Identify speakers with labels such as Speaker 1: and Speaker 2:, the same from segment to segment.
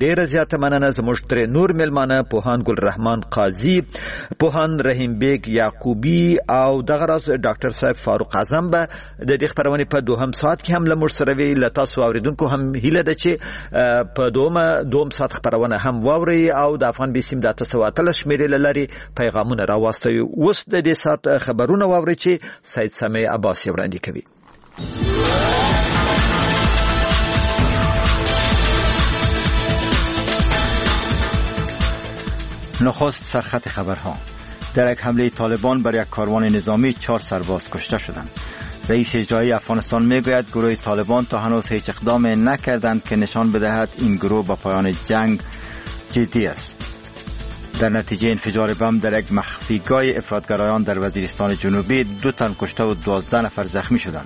Speaker 1: ډیر زیاته مننه. زموږ تر نور ملمانه پوهان ګل رحمان قاضي، پوهان رحیم بیگ یعقوبی او دغه راز ډاکټر صاحب فاروق اعظم به د دې خبرونه په دوهم ساعت کې هم لمر سره وی لتاسو اوریدونکو هم هیله ده چې په دوم ساعت خبرونه هم واوري او د افغان بیسیم د 913 شمیرې لري پیغامونه راوستي. اوس د دې ساعت خبرونه واوري چې سید سمیع عباسی وړاندې کوي.
Speaker 2: نخست سرخط خبرها. در یک حمله طالبان بر یک کاروان نظامی 4 سرباز کشته شدند. رئیس اجرایی افغانستان میگوید گروه طالبان تا هنوز هیچ اقدام نکردند که نشان بدهد این گروه با پایان جنگ جدی است. در نتیجه انفجار بم در یک مخفیگاه افراطگرایان در وزیرستان جنوبی 2 تن کشته و 12 نفر زخمی شدند.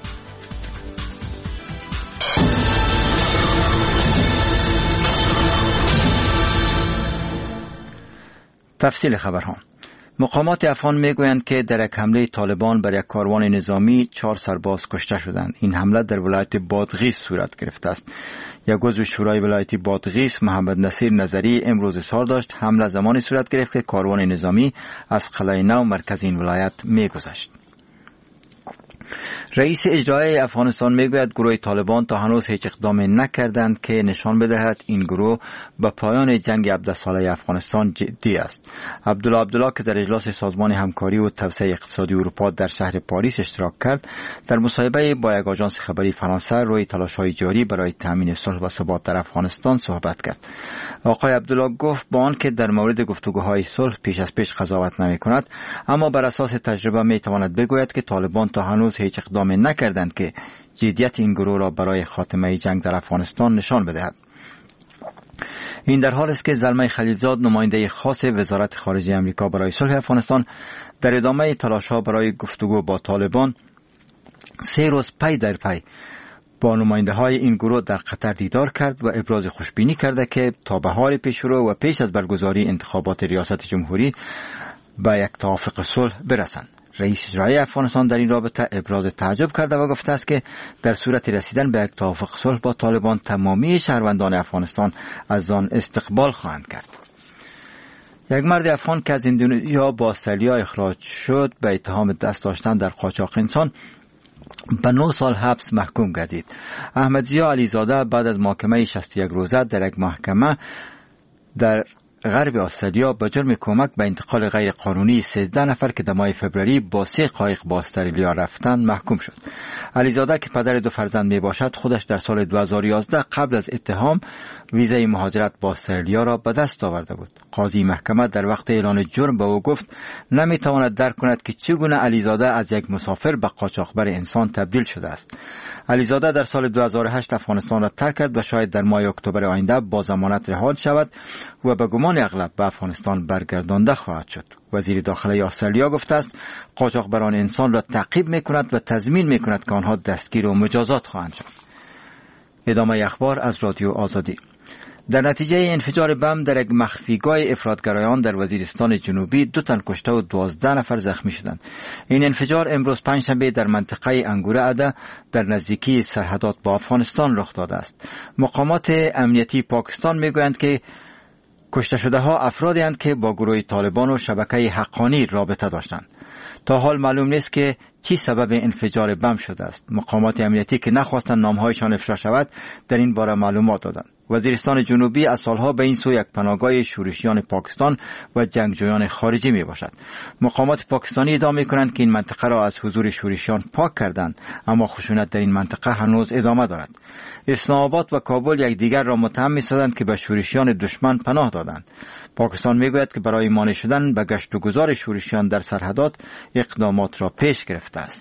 Speaker 2: تفصیل خبرها. مقامات افغان میگویند که در یک حمله طالبان بر یک کاروان نظامی 4 سرباز کشته شدند. این حمله در ولایت بادغیس صورت گرفته است. یک عضو شورای ولایت بادغیس محمد نصیر نظری امروز اظهار داشت حمله زمانی صورت گرفت که کاروان نظامی از قلعه نو مرکز این ولایت میگذشت. رئیس اجرایی افغانستان میگوید گروه طالبان تا هنوز هیچ اقدام نکردند که نشان بدهد این گروه به پایان جنگ 17 ساله افغانستان جدی است. عبدالله که در اجلاس سازمان همکاری و توسعه اقتصادی اروپا در شهر پاریس اشتراک کرد، در مصاحبه با یک آژانس خبری فرانسه روی تلاش‌های جاری برای تامین صلح و ثبات در افغانستان صحبت کرد. آقای عبدالله گفت با آنکه در مورد گفتگوهای صلح پیش از پیش قضاوت نمی‌کند، اما بر اساس تجربه می‌تواند بگوید که طالبان تا هنوز هیچ اقدام نکردند که جدیت این گروه را برای خاتمه جنگ در افغانستان نشان بدهد. این در حال است که زلمه خلیلزاد نماینده خاص وزارت خارجه آمریکا برای صلح افغانستان در ادامه تلاش‌ها برای گفتگو با طالبان 3 روز پی در پی با نماینده های این گروه در قطر دیدار کرد و ابراز خوشبینی کرده که تا بهار پیشرو و پیش از برگزاری انتخابات ریاست جمهوری به یک توافق صلح برسند. رئیس اجرایی افغانستان در این رابطه ابراز تعجب کرده و گفته است که در صورت رسیدن به یک توافق صلح با طالبان تمامی شهروندان افغانستان از آن استقبال خواهند کرد. یک مرد افغان که از اندونزیا با استرالیا اخراج شد به اتهام دست داشتن در قاچاق انسان به 9 سال حبس محکوم گردید. احمدضیا علیزاده بعد از محاکمه 61 روزه در یک محکمه در غرب استرالیا به جرم کمک به انتقال غیر قانونی 13 نفر که در ماه فوریه با 3 قایق با استرالیا رفتند محکوم شد. علیزاده که پدر 2 فرزند می باشد خودش در سال 2011 قبل از اتهام ویزای مهاجرت با استرالیا را به دست آورده بود. قاضی محکمه در وقت اعلان جرم به او گفت نمیتواند درک کند که چگونه علیزاده از یک مسافر به قاچاقبر انسان تبدیل شده است. علیزاده در سال 2008 افغانستان را ترک کرد و شاید در ماه اکتبر آینده با ضمانت رها شود و به گمان اغلب به افغانستان برگردانده خواهد شد. وزیر داخلی استرالیا گفته است قاچاقبران انسان را تعقیب میکند و تضمین میکند که آنها دستگیر و مجازات خواهند شد. ادامه اخبار از رادیو آزادی. در نتیجه انفجار بم در یک مخفیگاه افراطگرایان در وزیرستان جنوبی 2 تن کشته و 12 نفر زخمی شدند. این انفجار امروز پنجشنبه در منطقه انگوره اده در نزدیکی سرحدات با افغانستان رخ داده است. مقامات امنیتی پاکستان میگویند که کشته شده ها افرادی هستند که با گروه طالبان و شبکه حقانی رابطه داشتند. تا حال معلوم نیست که چی سبب انفجار بم شده است. مقامات امنیتی که نخواستند نامهایشان افشا شود در این باره معلومات دادند. وزیرستان جنوبی از سالها به این سو یک پناهگاه شورشیان پاکستان و جنگجویان خارجی می باشد. مقامات پاکستانی ادعا می کنند که این منطقه را از حضور شورشیان پاک کردند، اما خشونت در این منطقه هنوز ادامه دارد. اسلام آباد و کابل یکدیگر را متهم می سازند که به شورشیان دشمن پناه دادند. پاکستان می گوید که برای مانع شدن به گشت و گذار شورشیان در سرحدات اقدامات را پیش گرفته است.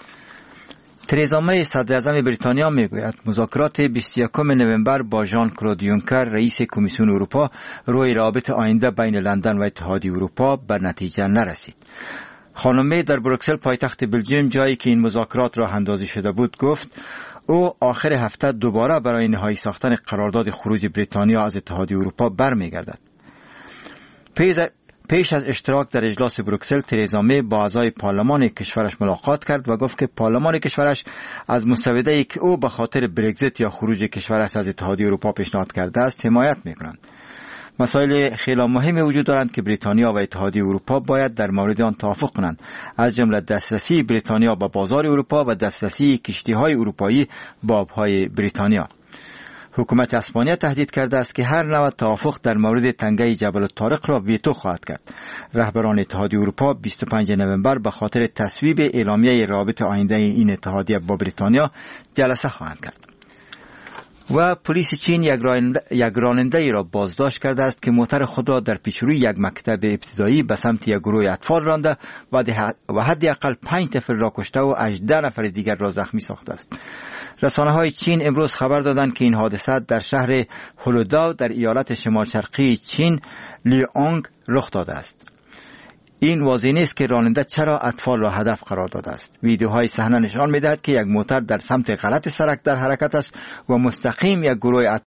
Speaker 2: تریزا می صدر اعظم بریتانیا میگوید مذاکرات 21 نوامبر با ژان کلود یونکر رئیس کمیسیون اروپا روی روابط آینده بین لندن و اتحادیه اروپا به نتیجه نرسید. خانم می در بروکسل پایتخت بلژیم جایی که این مذاکرات راه اندازی شده بود گفت او آخر هفته دوباره برای نهایی ساختن قرارداد خروج بریتانیا از اتحادیه اروپا برمیگردد. پیش از اشتراک در اجلاس بروکسل ترزا می با اعضای پارلمان کشورش ملاقات کرد و گفت که پارلمان کشورش از مسوده‌ای که او به خاطر برگزیت یا خروج کشورش از اتحادیه اروپا پیشنهاد کرده است حمایت می‌کنند. مسائل خیلی مهمی وجود دارند که بریتانیا و اتحادیه اروپا باید در مورد آن توافق کنند، از جمله دسترسی بریتانیا به بازار اروپا و دسترسی کشتی‌های اروپایی به آب‌های بریتانیا. حکومت اسپانیا تهدید کرده است که هر نوع توافق در مورد تنگه جبل الطارق را ویتو خواهد کرد. رهبران اتحادیه اروپا 25 نوامبر به خاطر تصویب اعلامیه رابط آینده این اتحادیه با بریتانیا جلسه خواهند کرد. و پلیس چین یک راننده ای را بازداشت کرده است که موتر خود را در پیشروی یک مکتب ابتدایی به سمت یک گروه اطفال رانده و حداقل 5 طفل را کشته و 18 نفر دیگر را زخمی ساخته است. رسانه های چین امروز خبر دادند که این حادثه در شهر هولوداو در ایالت شمال شرقی چین لیانگ رخ داده است. این واضح نیست که راننده چرا اطفال را هدف قرار داده است. ویدیوهای صحنه نشان می‌دهد که یک موتر در سمت غلط سرک در حرکت است و مستقیم یک گروه